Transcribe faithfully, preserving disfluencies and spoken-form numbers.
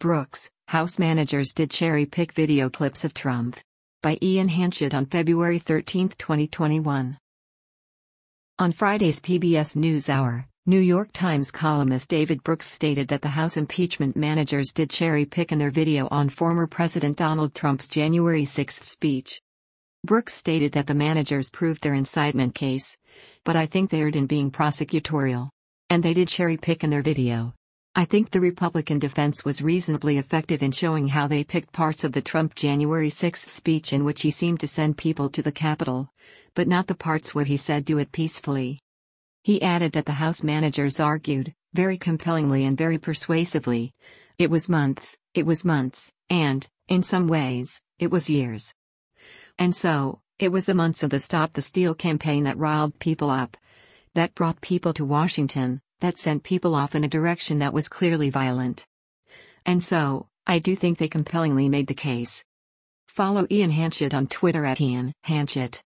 Brooks, House managers did cherry-pick video clips of Trump. By Ian Hanchett on February thirteenth, twenty twenty-one. On Friday's P B S NewsHour, New York Times columnist David Brooks stated that the House impeachment managers did cherry-pick in their video on former President Donald Trump's January sixth speech. Brooks stated that the managers proved their incitement case, but I think they erred in being prosecutorial. And they did cherry-pick in their video. I think the Republican defense was reasonably effective in showing how they picked parts of the Trump January sixth speech in which he seemed to send people to the Capitol, but not the parts where he said do it peacefully. He added that the House managers argued, very compellingly and very persuasively. It was months, it was months, and, in some ways, it was years. And so, it was the months of the Stop the Steal campaign that riled people up, that brought people to Washington, that sent people off in a direction that was clearly violent. And so, I do think they compellingly made the case. Follow Ian Hanchett on Twitter at Ian Hanchett.